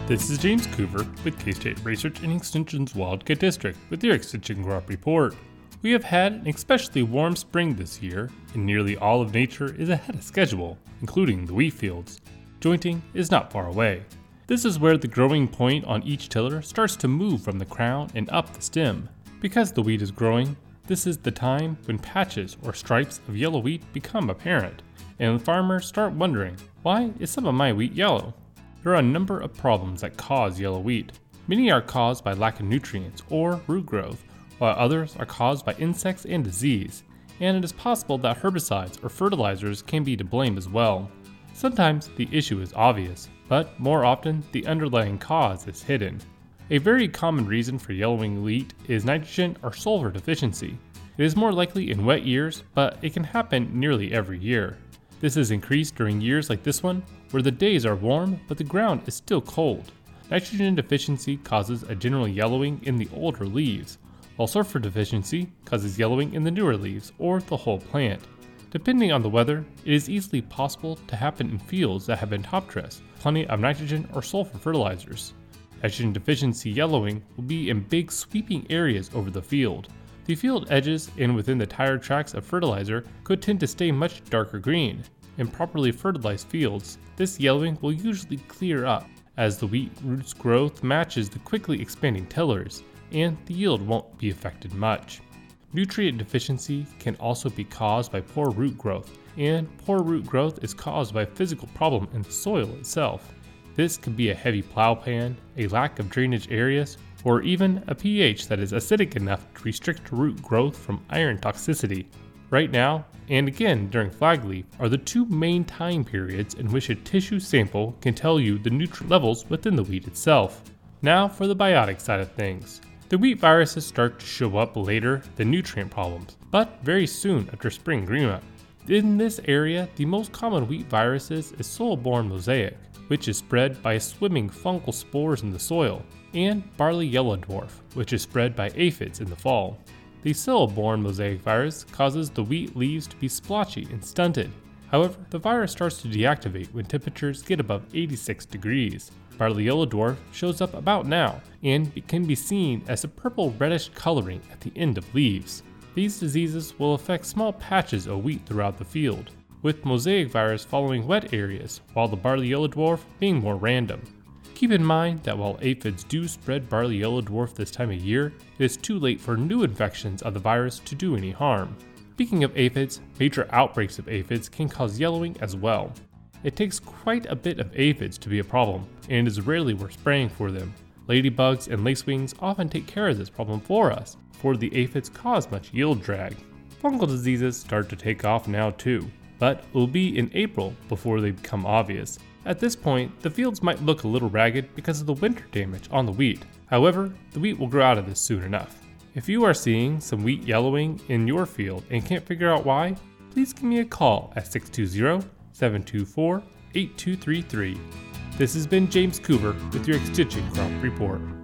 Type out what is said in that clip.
This is James Coover with K-State Research and Extension's Wildcat District with your Extension Crop Report. We have had an especially warm spring this year, and nearly all of nature is ahead of schedule, including the wheat fields. Jointing is not far away. This is where the growing point on each tiller starts to move from the crown and up the stem. Because the wheat is growing, this is the time when patches or stripes of yellow wheat become apparent, and farmers start wondering, why is some of my wheat yellow? There are a number of problems that cause yellow wheat. Many are caused by lack of nutrients or root growth, while others are caused by insects and disease, and it is possible that herbicides or fertilizers can be to blame as well. Sometimes the issue is obvious, but more often the underlying cause is hidden. A very common reason for yellowing wheat is nitrogen or sulfur deficiency. It is more likely in wet years, but it can happen nearly every year. This is increased during years like this one, where the days are warm but the ground is still cold. Nitrogen deficiency causes a general yellowing in the older leaves, while sulfur deficiency causes yellowing in the newer leaves or the whole plant. Depending on the weather, it is easily possible to happen in fields that have been top dressed, plenty of nitrogen or sulfur fertilizers. Nitrogen deficiency yellowing will be in big sweeping areas over the field. The field edges and within the tire tracks of fertilizer could tend to stay much darker green. In properly fertilized fields, this yellowing will usually clear up as the wheat root's growth matches the quickly expanding tillers, and the yield won't be affected much. Nutrient deficiency can also be caused by poor root growth, and poor root growth is caused by a physical problem in the soil itself. This could be a heavy plow pan, a lack of drainage areas, or even a pH that is acidic enough to restrict root growth from iron toxicity. Right now, and again during flag leaf, are the two main time periods in which a tissue sample can tell you the nutrient levels within the wheat itself. Now for the biotic side of things. The wheat viruses start to show up later than nutrient problems, but very soon after spring greenup. In this area, the most common wheat viruses is soil-borne mosaic, which is spread by swimming fungal spores in the soil, and barley yellow dwarf, which is spread by aphids in the fall. The soil-borne mosaic virus causes the wheat leaves to be splotchy and stunted. However, the virus starts to deactivate when temperatures get above 86 degrees. Barley yellow dwarf shows up about now, and it can be seen as a purple-reddish coloring at the end of leaves. These diseases will affect small patches of wheat throughout the field, with mosaic virus following wet areas, while the barley yellow dwarf being more random. Keep in mind that while aphids do spread barley yellow dwarf this time of year, it is too late for new infections of the virus to do any harm. Speaking of aphids, major outbreaks of aphids can cause yellowing as well. It takes quite a bit of aphids to be a problem, and it is rarely worth spraying for them. Ladybugs and lacewings often take care of this problem for us, before the aphids cause much yield drag. Fungal diseases start to take off now too, but it will be in April before they become obvious. At this point, the fields might look a little ragged because of the winter damage on the wheat. However, the wheat will grow out of this soon enough. If you are seeing some wheat yellowing in your field and can't figure out why, please give me a call at 620-724-8233. This has been James Coover with your Extension Crop Report.